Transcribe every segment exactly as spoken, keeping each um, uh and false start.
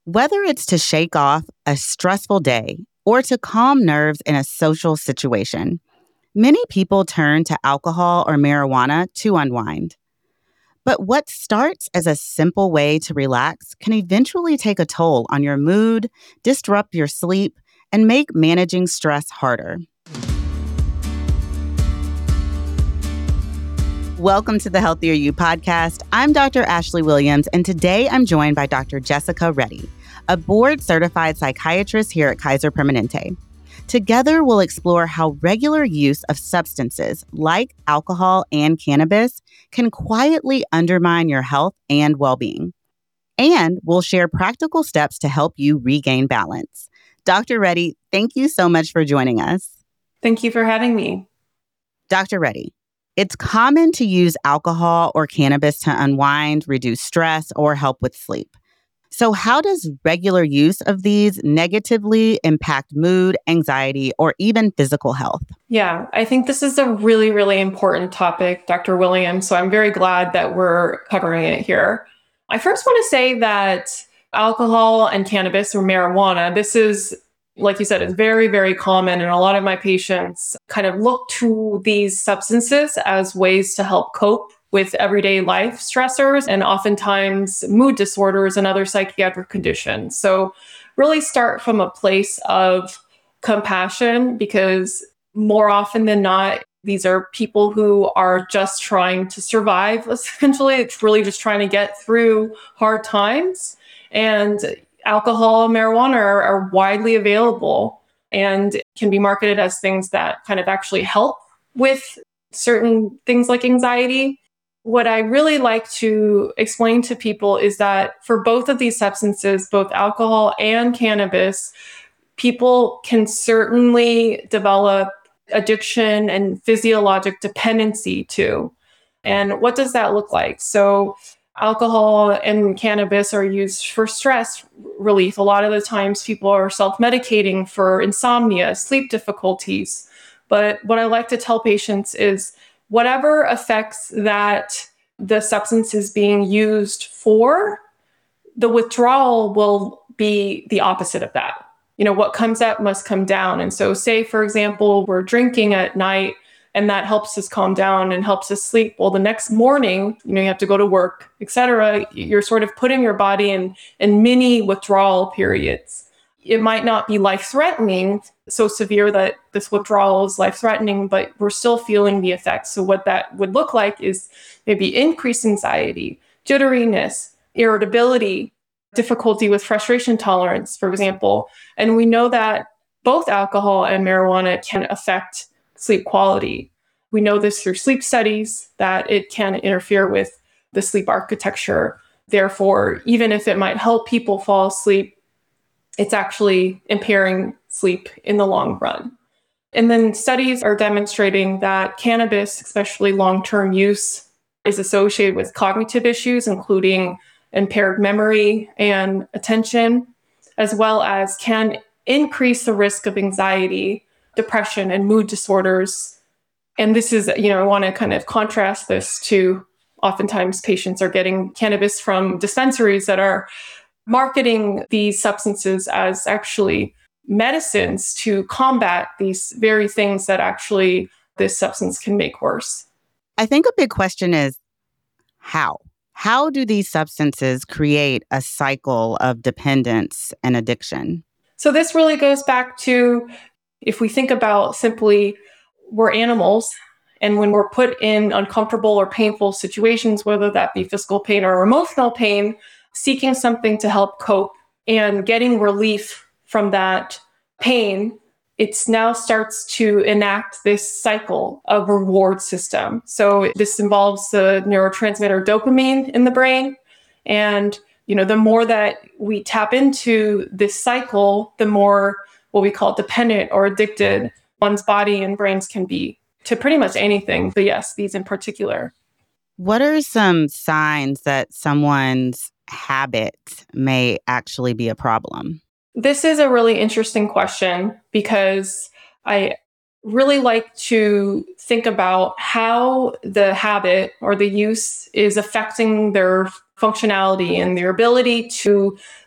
Whether it's to shake off a stressful day or to calm nerves in a social situation, many people turn to alcohol or marijuana to unwind. But what starts as a simple way to relax can eventually take a toll on your mood, disrupt your sleep, and make managing stress harder. Welcome to the Healthier You podcast. I'm Doctor Ashley Williams, and today I'm joined by Doctor Jessica Reddy, a board-certified psychiatrist here at Kaiser Permanente. Together, we'll explore how regular use of substances like alcohol and cannabis can quietly undermine your health and well-being. And we'll share practical steps to help you regain balance. Doctor Reddy, thank you so much for joining us. Thank you for having me. Doctor Reddy, it's common to use alcohol or cannabis to unwind, reduce stress, or help with sleep. So how does regular use of these negatively impact mood, anxiety, or even physical health? Yeah, I think this is a really, really important topic, Doctor Williams. So I'm very glad that we're covering it here. I first want to say that alcohol and cannabis or marijuana, this is, like you said, it's very, very common. And a lot of my patients kind of look to these substances as ways to help cope with everyday life stressors and oftentimes mood disorders and other psychiatric conditions. So really start from a place of compassion, because more often than not, these are people who are just trying to survive, essentially. It's really just trying to get through hard times. And alcohol and marijuana are, are widely available and can be marketed as things that kind of actually help with certain things like anxiety. What I really like to explain to people is that for both of these substances, both alcohol and cannabis, people can certainly develop addiction and physiologic dependency to. And what does that look like? So alcohol and cannabis are used for stress relief. A lot of the times people are self-medicating for insomnia, sleep difficulties. But what I like to tell patients is whatever effects that the substance is being used for, the withdrawal will be the opposite of that. You know, what comes up must come down. And so say, for example, we're drinking at night and that helps us calm down and helps us sleep. Well, the next morning, you know, you have to go to work, et cetera. You're sort of putting your body in, in mini withdrawal periods. It might not be life-threatening, so severe that this withdrawal is life-threatening, but we're still feeling the effects. So what that would look like is maybe increased anxiety, jitteriness, irritability, difficulty with frustration tolerance, for example. And we know that both alcohol and marijuana can affect sleep quality. We know this through sleep studies, that it can interfere with the sleep architecture. Therefore, even if it might help people fall asleep, it's actually impairing sleep in the long run. And then studies are demonstrating that cannabis, especially long-term use, is associated with cognitive issues, including impaired memory and attention, as well as can increase the risk of anxiety, depression, and mood disorders. And this is, you know, I want to kind of contrast this to oftentimes patients are getting cannabis from dispensaries that are marketing these substances as actually medicines to combat these very things that actually this substance can make worse. I think a big question is how? How do these substances create a cycle of dependence and addiction? So this really goes back to, if we think about simply, we're animals, and when we're put in uncomfortable or painful situations, whether that be physical pain or emotional pain, seeking something to help cope and getting relief from that pain, it now starts to enact this cycle of reward system. So this involves the neurotransmitter dopamine in the brain. And, you know, the more that we tap into this cycle, the more what we call dependent or addicted one's body and brains can be to pretty much anything. But yes, these in particular. What are some signs that someone's habit may actually be a problem? This is a really interesting question, because I really like to think about how the habit or the use is affecting their functionality and their ability to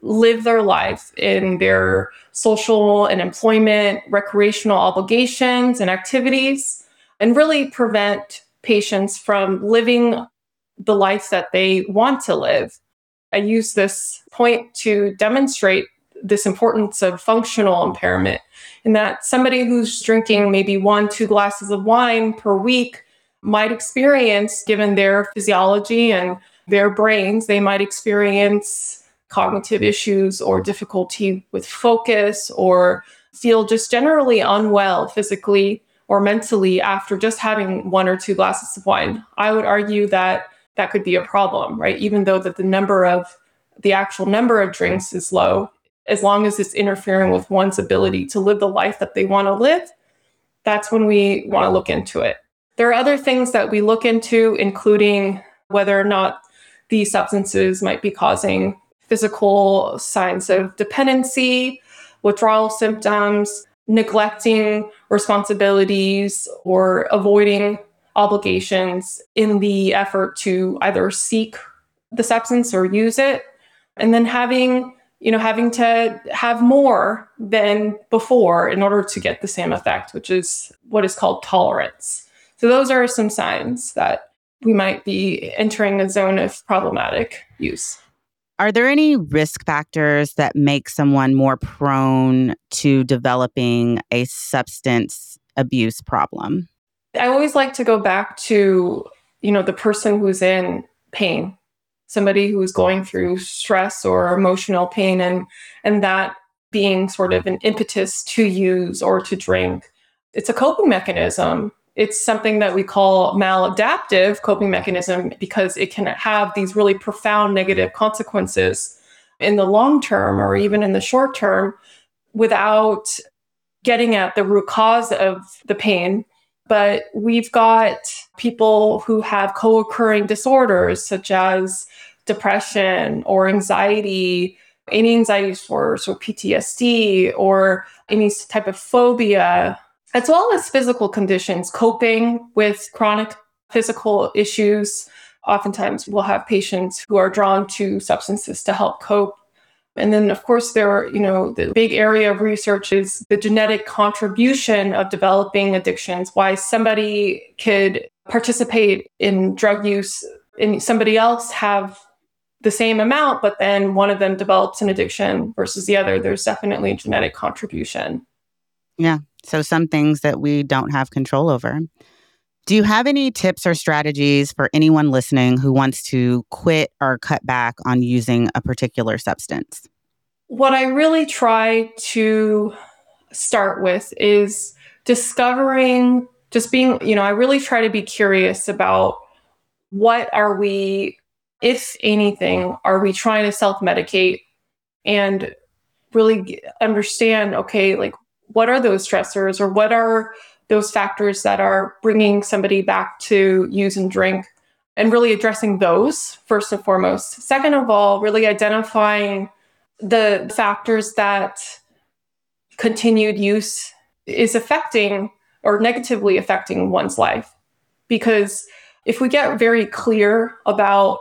live their life in their social and employment, recreational obligations and activities, and really prevent patients from living the life that they want to live. I use this point to demonstrate this importance of functional impairment, in that somebody who's drinking maybe one, two glasses of wine per week might experience, given their physiology and their brains, they might experience cognitive issues or difficulty with focus, or feel just generally unwell physically or mentally after just having one or two glasses of wine. I would argue that that could be a problem, right? Even though that the number of the actual number of drinks is low, as long as it's interfering with one's ability to live the life that they want to live, that's when we want to look into it. There are other things that we look into, including whether or not these substances might be causing physical signs of dependency, withdrawal symptoms, neglecting responsibilities, or avoiding obligations in the effort to either seek the substance or use it. And then having, you know, having to have more than before in order to get the same effect, which is what is called tolerance. So those are some signs that we might be entering a zone of problematic use. Are there any risk factors that make someone more prone to developing a substance abuse problem? I always like to go back to, you know, the person who's in pain, somebody who's going through stress or emotional pain, and and that being sort of an impetus to use or to drink. It's a coping mechanism. It's something that we call maladaptive coping mechanism because it can have these really profound negative consequences in the long term or even in the short term without getting at the root cause of the pain. But we've got people who have co-occurring disorders such as depression or anxiety, any anxiety disorders or P T S D or any type of phobia, as well as physical conditions, coping with chronic physical issues. Oftentimes we'll have patients who are drawn to substances to help cope. And then, of course, there are, you know, the big area of research is the genetic contribution of developing addictions, why somebody could participate in drug use and somebody else have the same amount, but then one of them develops an addiction versus the other. There's definitely a genetic contribution. Yeah. So some things that we don't have control over. Do you have any tips or strategies for anyone listening who wants to quit or cut back on using a particular substance? What I really try to start with is discovering, just being, you know, I really try to be curious about what are we, if anything, are we trying to self-medicate, and really understand, okay, like what are those stressors or what are those factors that are bringing somebody back to use and drink, and really addressing those first and foremost. Second of all, really identifying the factors that continued use is affecting or negatively affecting one's life. Because if we get very clear about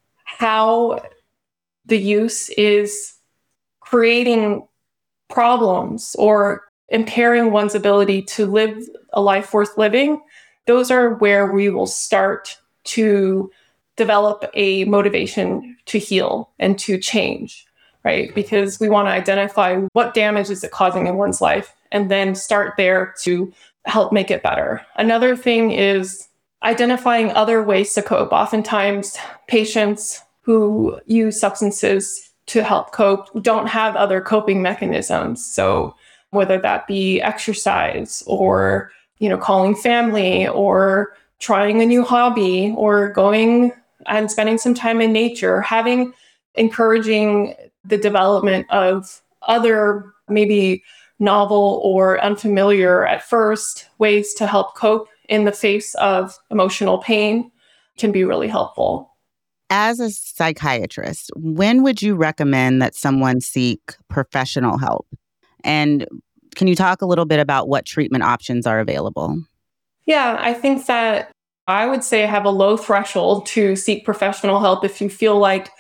how the use is creating problems or impairing one's ability to live a life worth living, those are where we will start to develop a motivation to heal and to change, right? Because we want to identify what damage is it causing in one's life and then start there to help make it better. Another thing is identifying other ways to cope. Oftentimes, patients who use substances to help cope don't have other coping mechanisms. So whether that be exercise or, you know, calling family or trying a new hobby or going and spending some time in nature, having, encouraging the development of other maybe novel or unfamiliar at first ways to help cope in the face of emotional pain can be really helpful. As a psychiatrist, when would you recommend that someone seek professional help? And can you talk a little bit about what treatment options are available? Yeah, I think that I would say have a low threshold to seek professional help if you feel like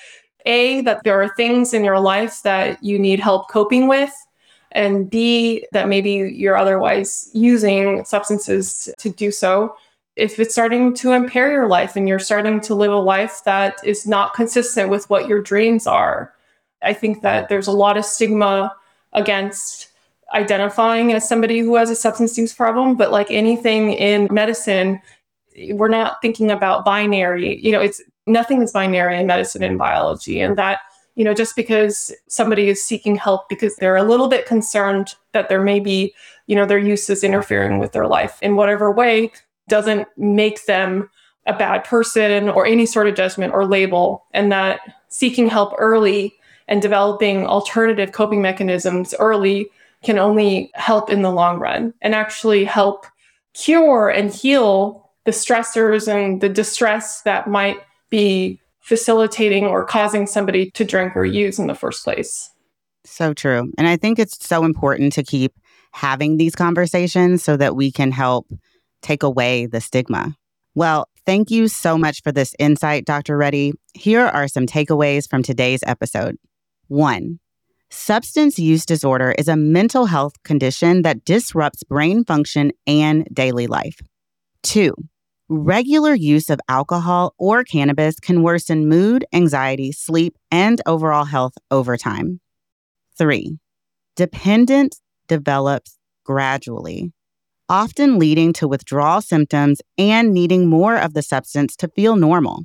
A, that there are things in your life that you need help coping with, and B, that maybe you're otherwise using substances to do so. If it's starting to impair your life and you're starting to live a life that is not consistent with what your dreams are, I think that there's a lot of stigma against identifying as somebody who has a substance use problem. But like anything in medicine, we're not thinking about binary. You know, it's nothing is binary in medicine and biology. And that, you know, just because somebody is seeking help because they're a little bit concerned that there may be, you know, their use is interfering with their life in whatever way, doesn't make them a bad person or any sort of judgment or label. And that seeking help early and developing alternative coping mechanisms early can only help in the long run and actually help cure and heal the stressors and the distress that might be facilitating or causing somebody to drink or use in the first place. So true. And I think it's so important to keep having these conversations so that we can help take away the stigma. Well, thank you so much for this insight, Doctor Reddy. Here are some takeaways from today's episode. One, substance use disorder is a mental health condition that disrupts brain function and daily life. Two, regular use of alcohol or cannabis can worsen mood, anxiety, sleep, and overall health over time. Three, dependence develops gradually, often leading to withdrawal symptoms and needing more of the substance to feel normal.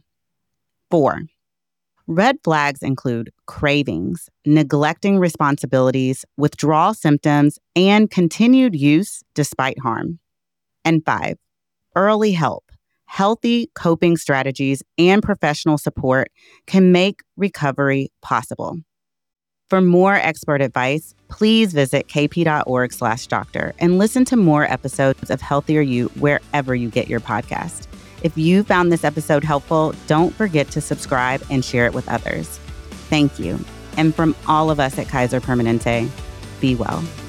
Four, red flags include cravings, neglecting responsibilities, withdrawal symptoms, and continued use despite harm. And five, early help, healthy coping strategies, and professional support can make recovery possible. For more expert advice, please visit kp.org slash doctor and listen to more episodes of Healthier You wherever you get your podcast. If you found this episode helpful, don't forget to subscribe and share it with others. Thank you. And from all of us at Kaiser Permanente, be well.